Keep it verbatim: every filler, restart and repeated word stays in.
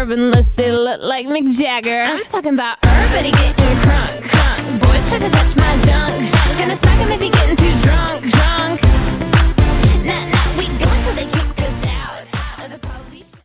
herb unless they look like Mick Jagger. I'm talking about everybody getting crunk, crunk. Boys try to touch my junk. Gonna smack him if he